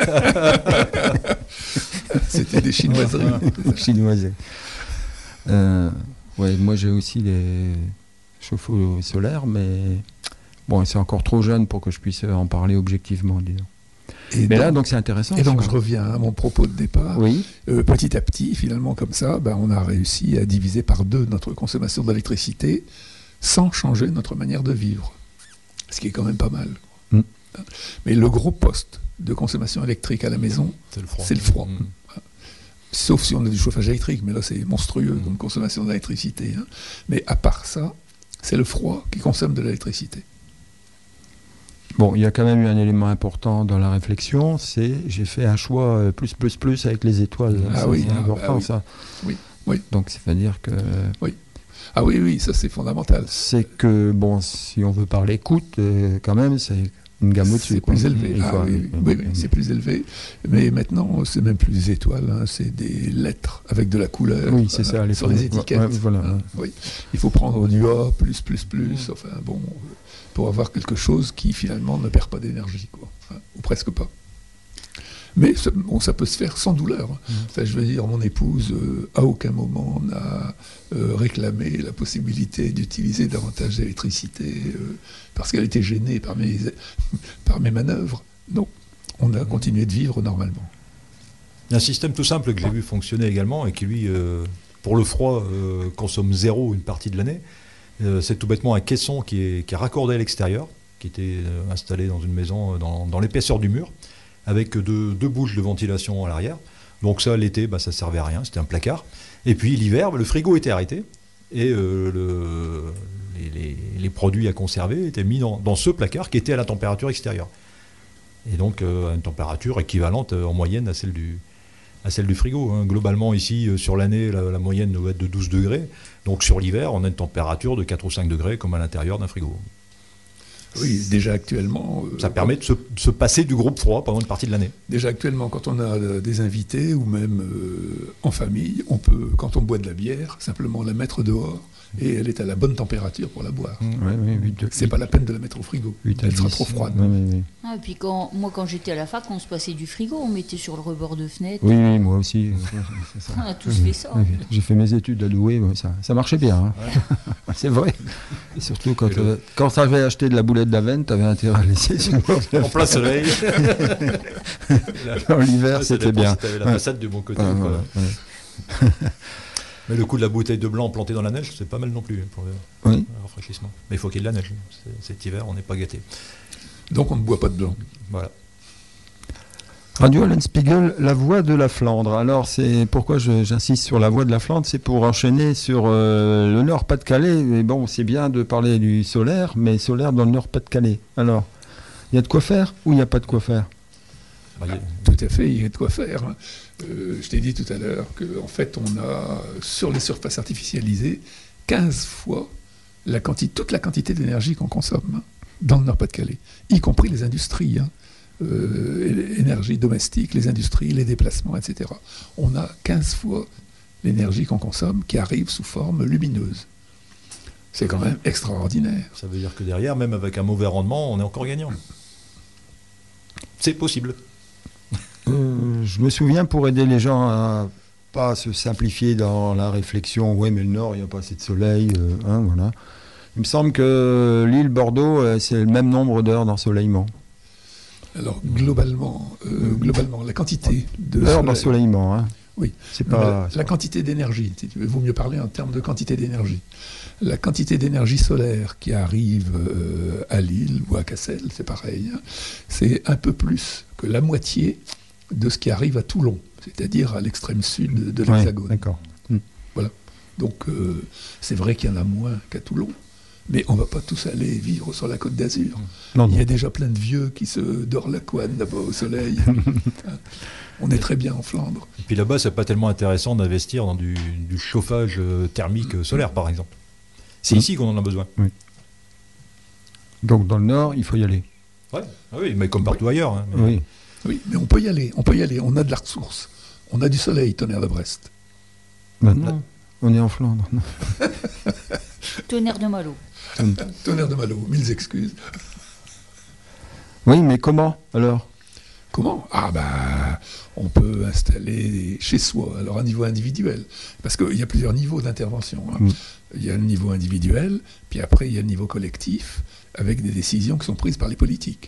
C'était des chinoiseries. Chinoiseries. Ouais, moi j'ai aussi des chauffe-eau solaires, mais bon, c'est encore trop jeune pour que je puisse en parler objectivement, disons. Mais là, donc c'est intéressant. Et donc je reviens à mon propos de départ. Oui. Petit à petit, finalement, comme ça, on a réussi à diviser par 2 notre consommation d'électricité sans changer notre manière de vivre. Ce qui est quand même pas mal. Mais le gros poste de consommation électrique à la maison, c'est le froid. Sauf si on a du chauffage électrique, mais là c'est monstrueux comme consommation d'électricité. Mais à part ça, c'est le froid qui consomme de l'électricité. Bon, il y a quand même eu un élément important dans la réflexion, c'est j'ai fait un choix plus avec les étoiles. Ah oui, c'est important ça. Oui. Donc c'est à dire que... Oui. Ah oui, ça c'est fondamental. C'est que, bon, si on veut parler coût, quand même, c'est une gamme au-dessus. C'est plus élevé. Oui, c'est plus élevé. Mais maintenant, c'est même plus des étoiles, c'est des lettres avec de la couleur. Oui, c'est ça. Sur les étiquettes. Voilà. Oui. Il faut prendre du A, plus. Enfin, bon... pour avoir quelque chose qui finalement ne perd pas d'énergie, quoi, ou presque pas. Mais ça peut se faire sans douleur. Enfin, je veux dire, mon épouse, à aucun moment n'a réclamé la possibilité d'utiliser davantage d'électricité parce qu'elle était gênée par mes manœuvres. Non, on a continué de vivre normalement. Il y a un système tout simple que j'ai vu fonctionner également et qui, lui, pour le froid, consomme 0 une partie de l'année. C'est tout bêtement un caisson qui est raccordé à l'extérieur, qui était installé dans une maison dans l'épaisseur du mur, avec deux bouches de ventilation à l'arrière. Donc ça, l'été, ça ne servait à rien, c'était un placard. Et puis l'hiver, le frigo était arrêté, et les produits à conserver étaient mis dans ce placard qui était à la température extérieure. Et donc à une température équivalente en moyenne à celle du frigo. Hein. Globalement, ici, sur l'année, la moyenne doit être de 12 degrés. Donc sur l'hiver, on a une température de 4 ou 5 degrés comme à l'intérieur d'un frigo. Oui, déjà actuellement... Ça permet de se passer du groupe froid pendant une partie de l'année. Déjà actuellement, quand on a des invités ou même en famille, on peut, quand on boit de la bière, simplement la mettre dehors et elle est à la bonne température pour la boire. C'est pas la peine de la mettre au frigo. Elle sera trop froide. Et puis quand j'étais à la fac, on se passait du frigo, on mettait sur le rebord de fenêtre. Oui, moi aussi. On a tous fait ça. J'ai fait mes études à Douai, ça marchait bien. Hein. Ouais. C'est vrai. Et surtout quand tu avais acheté de la boulette d'Aven, tu avais intérêt à laisser en plein soleil. Dans l'hiver, c'était bien. Tu avais la façade du bon côté. Mais le coup de la bouteille de blanc plantée dans la neige, c'est pas mal non plus pour le rafraîchissement. Mais il faut qu'il y ait de la neige. Cet hiver, on n'est pas gâté. Donc on ne boit pas de blanc. Voilà. Radio Alain Spiegel, la voie de la Flandre. Alors, c'est pourquoi j'insiste sur la voie de la Flandre, c'est pour enchaîner sur le Nord-Pas-de-Calais. Mais bon, c'est bien de parler du solaire, mais solaire dans le Nord-Pas-de-Calais. Alors, il y a de quoi faire ou il n'y a pas de quoi faire ? Tout à fait, il y a de quoi faire. Je t'ai dit tout à l'heure qu'en fait, on a, sur les surfaces artificialisées, 15 fois toute la quantité d'énergie qu'on consomme dans le Nord-Pas-de-Calais, y compris les industries, énergie domestique, les industries, les déplacements, etc. On a 15 fois l'énergie qu'on consomme qui arrive sous forme lumineuse. C'est quand même extraordinaire. Ça veut dire que derrière, même avec un mauvais rendement, on est encore gagnant. C'est possible. Je me souviens, pour aider les gens à pas se simplifier dans la réflexion, ouais, mais le Nord, il n'y a pas assez de soleil, voilà. Il me semble que l'île Bordeaux, c'est le même nombre d'heures d'ensoleillement. Alors, globalement, la quantité d'heures d'ensoleillement, hein. Oui, c'est pas la quantité d'énergie, si tu veux, vaut mieux parler en termes de quantité d'énergie. La quantité d'énergie solaire qui arrive à Lille ou à Cassel, c'est pareil, c'est un peu plus que la moitié de ce qui arrive à Toulon, c'est-à-dire à l'extrême sud de l'Hexagone. D'accord. Voilà. Donc, c'est vrai qu'il y en a moins qu'à Toulon, mais on ne va pas tous aller vivre sur la Côte d'Azur. Il y a déjà plein de vieux qui se dorent la couenne là-bas au soleil. On est très bien en Flandre. Et puis là-bas, c'est pas tellement intéressant d'investir dans du chauffage thermique solaire, par exemple. C'est ici qu'on en a besoin. Oui. Donc dans le Nord, il faut y aller. Ouais. Ah oui, mais comme partout ailleurs. Hein, mais... Oui, mais on peut y aller. On a de la ressource. On a du soleil, Tonnerre de Brest. Maintenant, on est en Flandre. Tonnerre de Malo. Tonnerre de Malo, mille excuses. Oui, mais comment alors ? Comment ? On peut installer chez soi, alors à niveau individuel, parce qu'il y a plusieurs niveaux d'intervention. Il y a le niveau individuel, puis après il y a le niveau collectif, avec des décisions qui sont prises par les politiques.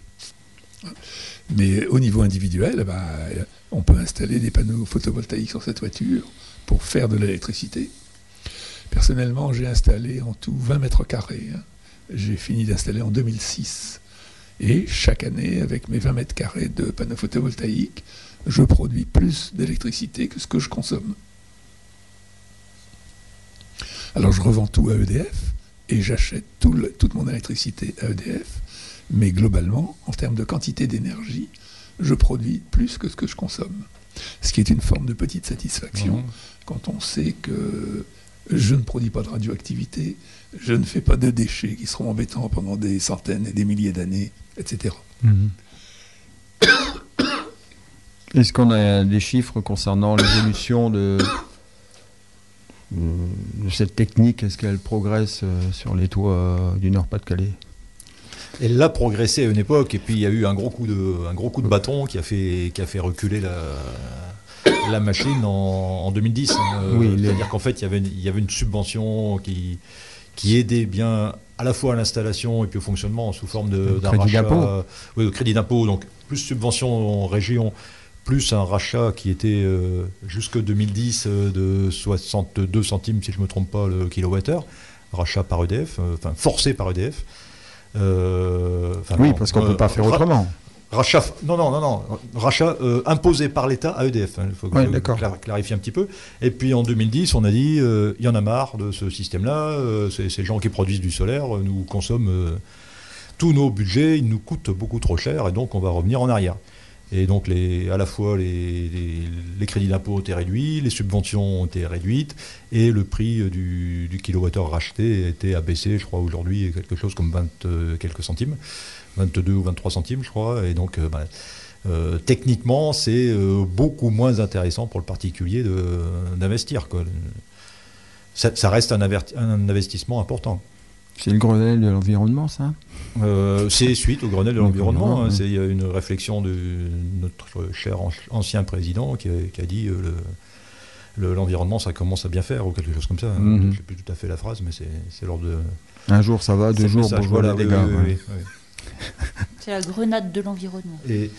Mais au niveau individuel, on peut installer des panneaux photovoltaïques sur sa toiture pour faire de l'électricité. Personnellement, j'ai installé en tout 20 mètres carrés. J'ai fini d'installer en 2006. Et chaque année, avec mes 20 mètres carrés de panneaux photovoltaïques, je produis plus d'électricité que ce que je consomme. Alors je revends tout à EDF et j'achète toute mon électricité à EDF. Mais globalement, en termes de quantité d'énergie, je produis plus que ce que je consomme. Ce qui est une forme de petite satisfaction quand on sait que je ne produis pas de radioactivité, je ne fais pas de déchets qui seront embêtants pendant des centaines et des milliers d'années, etc. Est-ce qu'on a des chiffres concernant l'évolution de cette technique ? Est-ce qu'elle progresse sur les toits du Nord-Pas-de-Calais ? Elle a progressé à une époque, et puis il y a eu un gros coup de bâton qui a fait reculer la machine en 2010. C'est-à-dire qu'en fait, il y avait une subvention qui aidait bien à la fois à l'installation et puis au fonctionnement sous forme d'un crédit rachat, d'impôt. Oui, de crédit d'impôt. Donc plus subvention en région, plus un rachat qui était jusque 2010 de 62 centimes, si je ne me trompe pas, le kilowattheure. rachat par EDF, forcé par EDF. Parce qu'on ne peut pas faire autrement. Rachat imposé par l'État à EDF. Il faut clarifier un petit peu. Et puis en 2010, on a dit il y en a marre de ce système-là. Ces gens qui produisent du solaire nous consomment tous nos budgets, ils nous coûtent beaucoup trop cher, et donc on va revenir en arrière. Et donc à la fois les crédits d'impôt ont été réduits, les subventions ont été réduites, et le prix du kilowattheure racheté a été abaissé, je crois aujourd'hui, quelque chose comme 20 quelques centimes, 22 ou 23 centimes, je crois. Et donc techniquement, c'est beaucoup moins intéressant pour le particulier d'investir, quoi. Ça reste un investissement important. C'est le Grenelle de l'environnement, ça ? C'est suite au Grenelle de l'environnement. Il y a une réflexion de notre cher ancien président qui a dit l'environnement, ça commence à bien faire, ou quelque chose comme ça. Je ne sais plus tout à fait la phrase, mais c'est l'ordre de... Un jour ça va, 2 jours, bonjour les dégâts. Oui. C'est la grenade de l'environnement.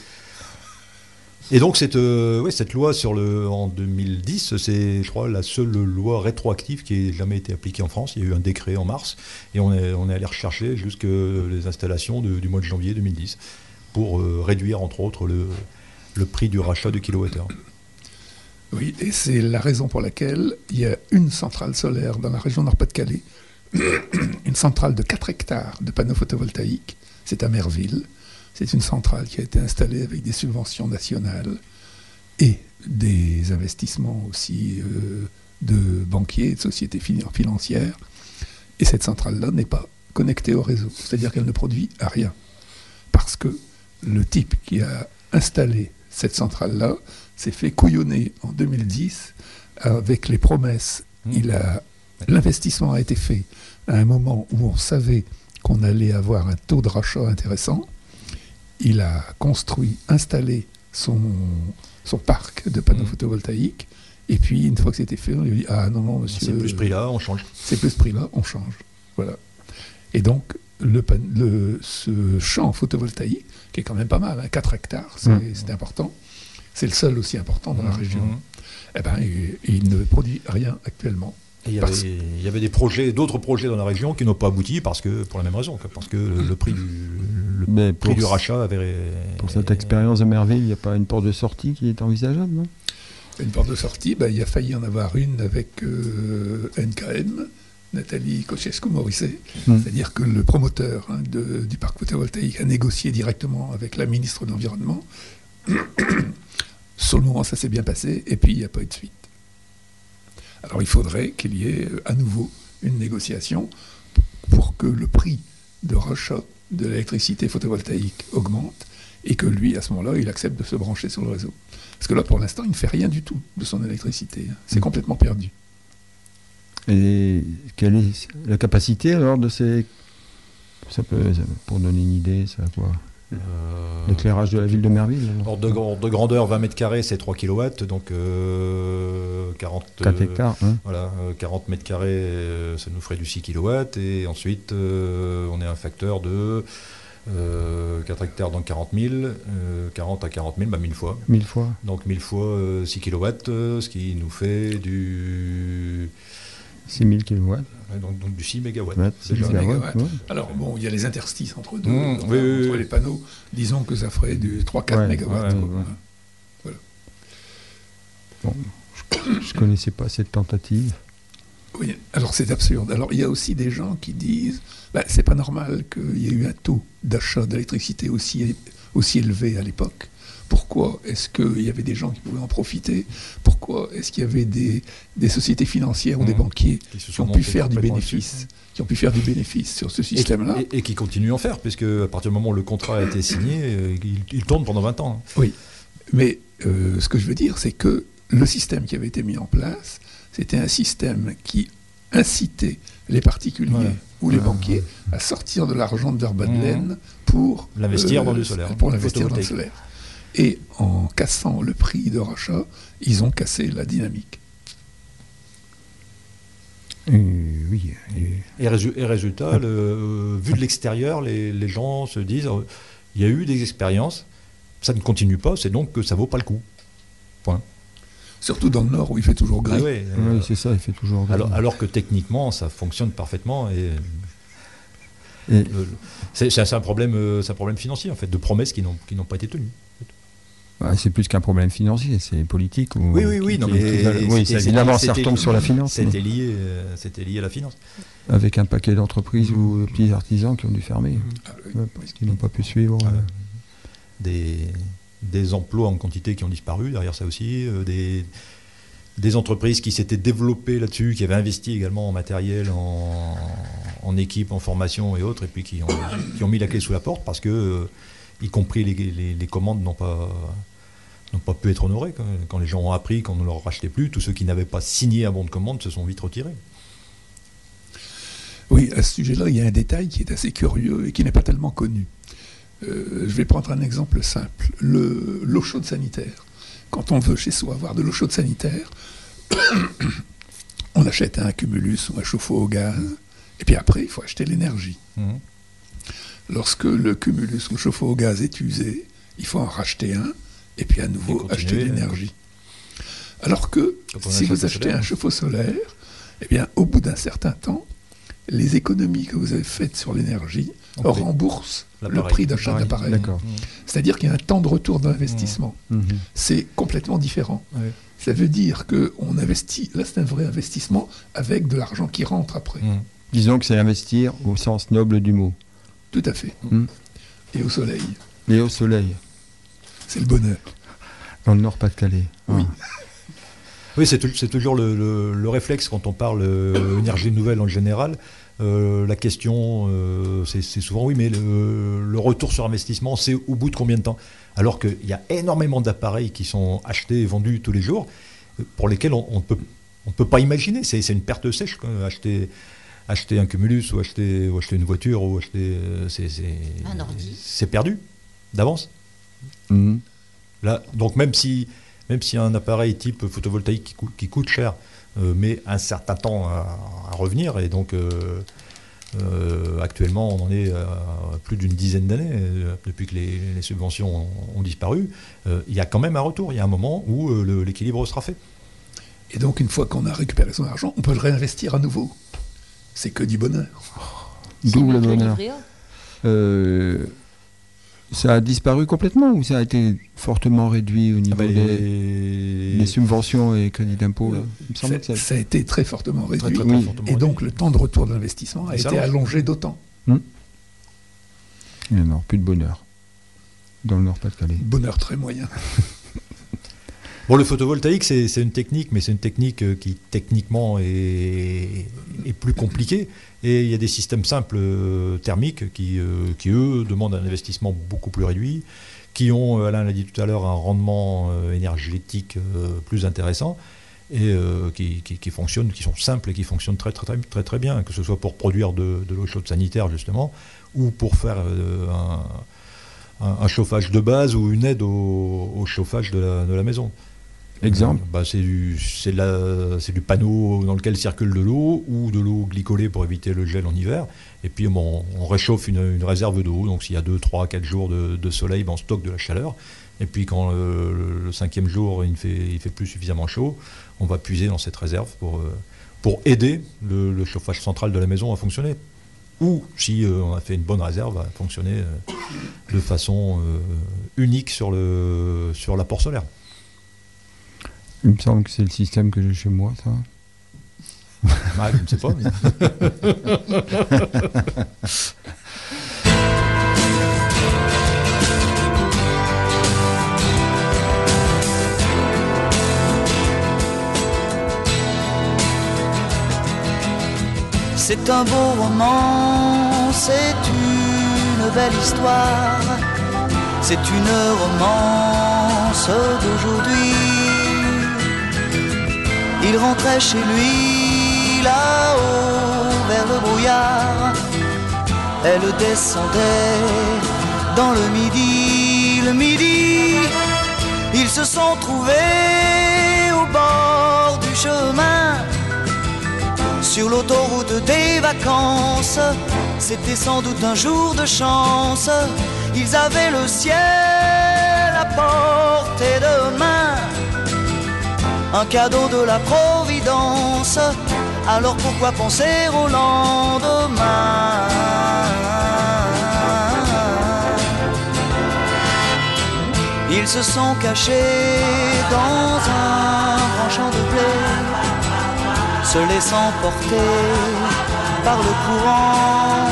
Et donc cette loi en 2010, c'est, je crois, la seule loi rétroactive qui ait jamais été appliquée en France. Il y a eu un décret en mars, et on est allé rechercher jusque les installations du mois de janvier 2010 pour réduire, entre autres, le prix du rachat de kilowattheure. Oui, et c'est la raison pour laquelle il y a une centrale solaire dans la région Nord-Pas-de-Calais, une centrale de 4 hectares de panneaux photovoltaïques, c'est à Merville. C'est une centrale qui a été installée avec des subventions nationales et des investissements aussi de banquiers et de sociétés financières. Et cette centrale-là n'est pas connectée au réseau, c'est-à-dire qu'elle ne produit rien. Parce que le type qui a installé cette centrale-là s'est fait couillonner en 2010 avec les promesses. L'investissement a été fait à un moment où on savait qu'on allait avoir un taux de rachat intéressant. Il a installé son parc de panneaux photovoltaïques, et puis une fois que c'était fait, on lui a dit « Ah non, monsieur... C'est plus ce prix-là, on change. » C'est plus ce prix-là, on change. Voilà. Et donc, ce champ photovoltaïque, qui est quand même pas mal, 4 hectares, c'est important, c'est le seul aussi important dans la région, il ne produit rien actuellement. Il y avait d'autres projets dans la région qui n'ont pas abouti pour la même raison, parce que le prix du rachat avait... Pour cette expérience de Merville, il n'y a pas une porte de sortie qui est envisageable, non ? Une porte de sortie, il a failli en avoir une avec NKM, Nathalie Kochescu-Morisset. C'est-à-dire que le promoteur du parc photovoltaïque a négocié directement avec la ministre de l'Environnement. Sur le moment, ça s'est bien passé, et puis il n'y a pas eu de suite. Alors il faudrait qu'il y ait à nouveau une négociation pour que le prix de rachat de l'électricité photovoltaïque augmente, et que lui, à ce moment-là, il accepte de se brancher sur le réseau. Parce que là, pour l'instant, il ne fait rien du tout de son électricité. C'est complètement perdu. Et quelle est la capacité alors de ces... pour donner une idée, ça quoi ? L'éclairage de la ville de Merville. Ordre de grandeur, 20 mètres carrés, c'est 3 kW, donc 4 hectares. Voilà, 40 mètres carrés, ça nous ferait du 6 kW, et ensuite on est un facteur de 4 hectares, donc 40 000, 40 à 40 000, 1000 fois. 1000 fois. Donc 1000 fois 6 kW, ce qui nous fait du... 6000 kW. Donc du 6 MW. Alors bon, il y a les interstices entre deux, entre les panneaux. Disons que ça ferait du 3-4 MW. Voilà. Bon, je ne connaissais pas cette tentative. Oui, alors c'est absurde. Alors il y a aussi des gens qui disent c'est pas normal qu'il y ait eu un taux d'achat d'électricité aussi élevé à l'époque. Pourquoi est-ce qu'il y avait des gens qui pouvaient en profiter ? Pourquoi est-ce qu'il y avait des sociétés financières ou des banquiers qui ont pu faire du bénéfice, sur ce système-là ? Et qui continuent à en faire, puisque à partir du moment où le contrat a été signé, il tourne pendant 20 ans. Oui, mais ce que je veux dire, c'est que le système qui avait été mis en place, c'était un système qui incitait les particuliers ou les banquiers à sortir de l'argent de leur bas de laine pour l'investir dans du solaire. Et en cassant le prix de rachat, ils ont cassé la dynamique. Oui. Et résultat, vu de l'extérieur, les gens se disent il y a eu des expériences, ça ne continue pas, c'est donc que ça ne vaut pas le coup. Point. Surtout dans le Nord où il fait toujours gris. Ah ouais, Oui, c'est ça, il fait toujours. alors que techniquement, ça fonctionne parfaitement. Et- C'est un problème financier, en fait, de promesses qui n'ont pas été tenues. C'est plus qu'un problème financier, c'est politique. Oui, non, mais évidemment, ça retombe sur la finance. C'était lié à la finance. Avec un paquet d'entreprises ou de petits artisans qui ont dû fermer, parce qu'ils n'ont pas pu suivre. Des emplois en quantité qui ont disparu derrière ça aussi, des entreprises qui s'étaient développées là-dessus, qui avaient investi également en matériel, en équipe, en formation et autres, et puis qui ont mis la clé sous la porte parce que, y compris les commandes n'ont pas pu être honorées. Quand les gens ont appris qu'on ne leur rachetait plus, tous ceux qui n'avaient pas signé un bon de commande se sont vite retirés. Oui, à ce sujet-là, il y a un détail qui est assez curieux et qui n'est pas tellement connu. Je vais prendre un exemple simple. L'eau chaude sanitaire. Quand on veut chez soi avoir de l'eau chaude sanitaire, on achète un cumulus ou un chauffe-eau au gaz, et puis après, il faut acheter l'énergie. Lorsque le cumulus ou le chauffe-eau au gaz est usé, il faut en racheter un, et puis à nouveau acheter l'énergie. Alors que si vous achetez un chauffe-eau solaire, eh bien, au bout d'un certain temps, les économies que vous avez faites sur l'énergie remboursent le prix d'achat de l'appareil. D'accord. C'est-à-dire qu'il y a un temps de retour de l'investissement. C'est complètement différent. Ouais. Ça veut dire qu'on investit, là c'est un vrai investissement, avec de l'argent qui rentre après. Disons que c'est investir au sens noble du mot. Tout à fait. Et au soleil. Et au soleil, C'est le bonheur. dans le Nord-Pas-de-Calais. Oui, c'est toujours le réflexe quand on parle énergie nouvelle en général. La question, c'est souvent oui, mais le retour sur investissement, c'est au bout de combien de temps? Alors qu'il y a énormément d'appareils qui sont achetés et vendus tous les jours, pour lesquels on ne peut pas imaginer. C'est une perte sèche. Acheter un cumulus ou acheter une voiture, ou acheter, Un ordi. c'est perdu d'avance. Là, donc même si un appareil type photovoltaïque qui coûte cher met un certain temps à revenir, et donc actuellement on en est à plus d'une dizaine d'années depuis que les subventions ont disparu, il y a quand même un retour, il y a un moment où l'équilibre sera fait. Et donc une fois qu'on a récupéré son argent, on peut le réinvestir à nouveau. C'est que du bonheur. D'où le C'est bonheur. livret A. Ça a disparu complètement ou ça a été fortement réduit au niveau des subventions et crédits d'impôt là. Il me semble que Ça a été très fortement réduit. Très Oui. fortement Et donc le temps de retour de l'investissement a Ça été allonge. allongé d'autant. Il n'y a plus de bonheur dans le Nord-Pas-de-Calais. Bonheur très moyen. Bon, le photovoltaïque, c'est une technique, mais c'est une technique qui techniquement est plus compliquée. Et il y a des systèmes simples thermiques qui, eux, demandent un investissement beaucoup plus réduit, qui ont, Alain l'a dit tout à l'heure, un rendement énergétique plus intéressant, et qui fonctionnent, qui sont simples et qui fonctionnent très, très, très, très bien, que ce soit pour produire de l'eau chaude sanitaire, justement, ou pour faire un chauffage de base ou une aide au chauffage de la maison. Exemple. C'est du panneau dans lequel circule de l'eau, ou de l'eau glycolée pour éviter le gel en hiver. Et puis on réchauffe une réserve d'eau. Donc s'il y a 2, 3, 4 jours de soleil, on stocke de la chaleur. Et puis quand le 5e jour il fait plus suffisamment chaud, on va puiser dans cette réserve pour aider le chauffage central de la maison à fonctionner. Ou si on a fait une bonne réserve, à fonctionner de façon unique sur l'apport solaire. Il me semble que c'est le système que j'ai chez moi, ça. Ah, je ne sais pas. C'est un beau roman, c'est une belle histoire, c'est une romance d'aujourd'hui. Il rentrait chez lui là-haut vers le brouillard, elle descendait dans le midi, ils se sont trouvés au bord du chemin. Sur l'autoroute des vacances, c'était sans doute un jour de chance. Ils avaient le ciel à portée de main. un cadeau de la Providence. Alors pourquoi penser au lendemain? Ils se sont cachés dans un grand champ de blé, se laissant porter par le courant,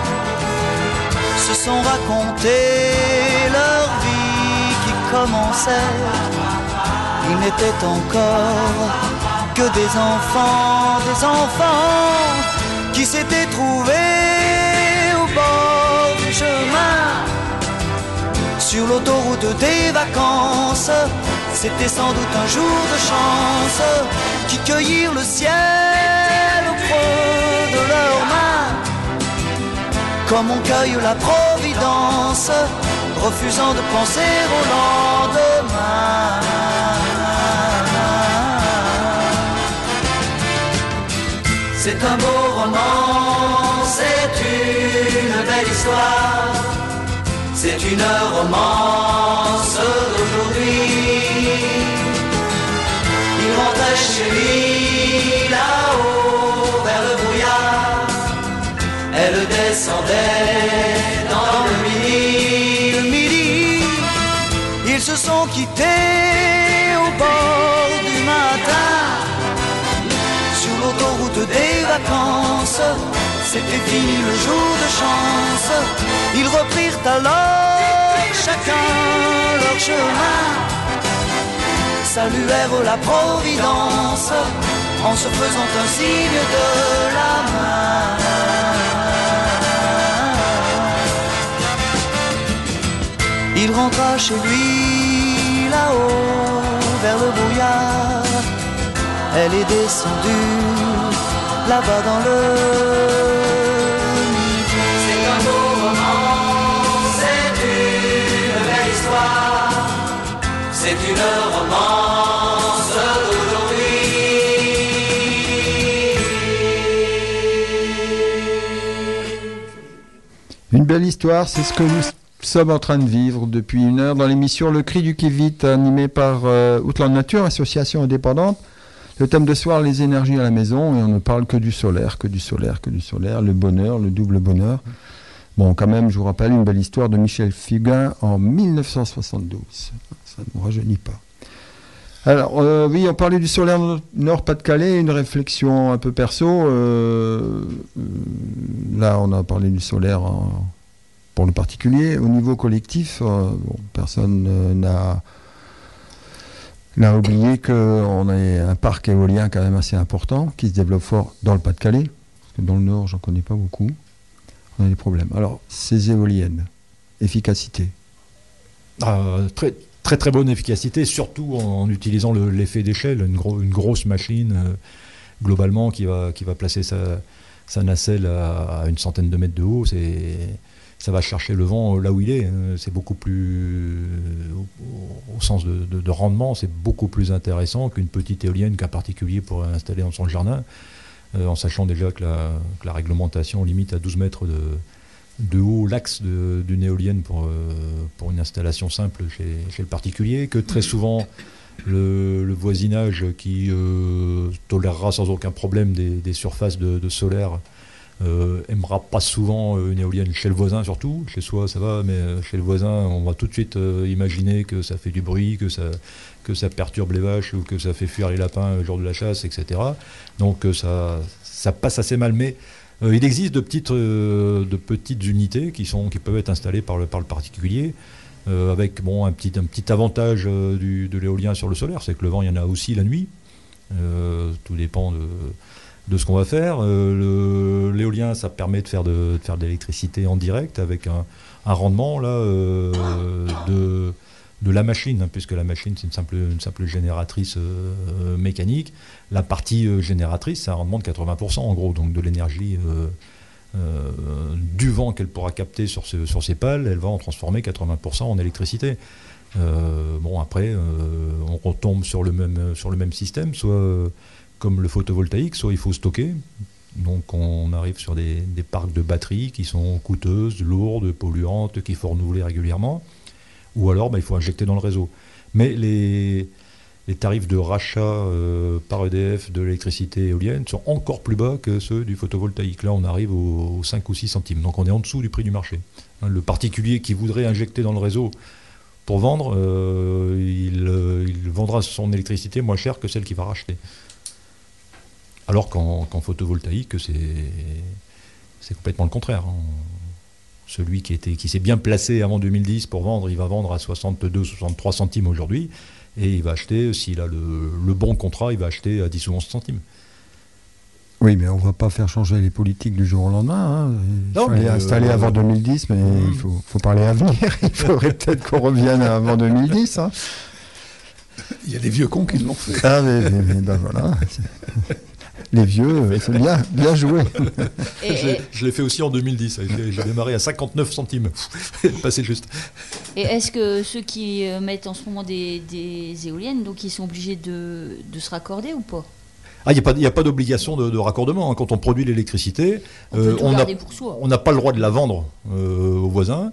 se sont racontés leur vie qui commençait. Ils n'étaient encore que des enfants qui s'étaient trouvés au bord du chemin, sur l'autoroute des vacances. C'était sans doute un jour de chance qui cueillirent le ciel au creux de leurs mains, comme on cueille la Providence, refusant de penser au lendemain. C'est un beau roman, c'est une belle histoire, c'est une romance d'aujourd'hui. Il rentrait chez lui là-haut vers le brouillard, elle descendait dans le midi. Ils se sont quittés au bord du matin, sur l'autoroute des vacances. C'était fini le jour de chance. Ils reprirent alors chacun leur chemin, saluèrent la Providence en se faisant un signe de la main. Il rentra chez lui là-haut vers le brouillard, elle est descendue là-bas dans le midi. C'est un beau roman, c'est une belle histoire, c'est une romance d'aujourd'hui. Une belle histoire, c'est ce que nous sommes en train de vivre depuis une heure dans l'émission Le Cri du Qui-Vite, animée par Outland Nature, association indépendante. Le thème de soir, les énergies à la maison, et on ne parle que du solaire, le bonheur, le double bonheur. Bon, quand même, je vous rappelle une belle histoire de Michel Fugain en 1972. Ça ne nous rajeunit pas. Alors, oui, on parlait du solaire Nord-Pas-de-Calais, une réflexion un peu perso. Là, on a parlé du solaire pour le particulier. Au niveau collectif, personne n'a oublié qu'on a un parc éolien quand même assez important qui se développe fort dans le Pas-de-Calais, parce que dans le Nord, j'en connais pas beaucoup. On a des problèmes. Alors, ces éoliennes, efficacité. Très, très très bonne efficacité, surtout en utilisant l'effet d'échelle, une grosse machine globalement qui va placer sa nacelle à une centaine de mètres de haut. Ça va chercher le vent là où il est. C'est beaucoup plus, au sens de rendement, c'est beaucoup plus intéressant qu'une petite éolienne qu'un particulier pourrait installer dans son jardin, en sachant déjà que la réglementation limite à 12 mètres de haut l'axe d'une éolienne pour une installation simple chez le particulier, que très souvent le voisinage qui tolérera sans aucun problème des surfaces de solaire aimera pas souvent une éolienne chez le voisin, surtout chez soi ça va, mais chez le voisin on va tout de suite imaginer que ça fait du bruit, que ça perturbe les vaches ou que ça fait fuir les lapins le jour de la chasse, etc. Donc ça passe assez mal, mais il existe de petites unités qui peuvent être installées par le particulier, avec un petit avantage de l'éolien sur le solaire, c'est que le vent il y en a aussi la nuit, tout dépend de ce qu'on va faire. L'éolien, ça permet de faire de l'électricité en direct avec un rendement là, de la machine, puisque la machine c'est une simple génératrice mécanique. La partie génératrice, c'est un rendement de 80% en gros, donc de l'énergie du vent qu'elle pourra capter sur ses pales, elle va en transformer 80% en électricité. Après, on retombe sur le même système, soit comme le photovoltaïque, soit il faut stocker. Donc on arrive sur des parcs de batteries qui sont coûteuses, lourdes, polluantes, qu'il faut renouveler régulièrement. Ou alors il faut injecter dans le réseau. Mais les les tarifs de rachat par EDF de l'électricité éolienne sont encore plus bas que ceux du photovoltaïque. Là, on arrive aux 5 ou 6 centimes. Donc on est en dessous du prix du marché. Le particulier qui voudrait injecter dans le réseau pour vendre, il vendra son électricité moins cher que celle qu'il va racheter. Alors qu'en photovoltaïque, c'est complètement le contraire. Celui qui s'est bien placé avant 2010 pour vendre, il va vendre à 62, 63 centimes aujourd'hui. Et il va acheter, s'il a le bon contrat, il va acheter à 10 ou 11 centimes. Oui, mais on ne va pas faire changer les politiques du jour au lendemain. Il fallait installer avant 2010, mais il faut parler à venir. Il faudrait peut-être qu'on revienne avant 2010. Hein. Il y a des vieux cons qui l'ont fait. Ah, mais ben voilà. Les vieux, c'est bien joué. Je l'ai fait aussi en 2010. J'ai démarré à 59 centimes. Passé juste. Et est-ce que ceux qui mettent en ce moment des éoliennes, donc ils sont obligés de se raccorder ou pas ? Ah, il n'y a pas d'obligation de raccordement. Quand on produit l'électricité, on n'a pas le droit de la vendre aux voisins.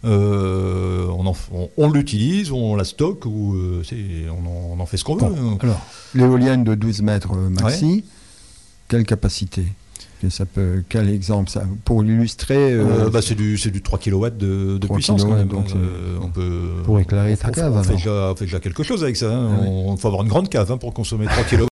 On l'utilise, on la stocke, ou on en fait ce qu'on veut. Alors, l'éolienne de 12 mètres maxi, quelle capacité ? Quel exemple ça, pour l'illustrer c'est du 3 kW de puissance quand même. Donc on peut, pour éclairer ta cave. On fait déjà quelque chose avec ça. Il faut avoir une grande cave pour consommer 3 kW.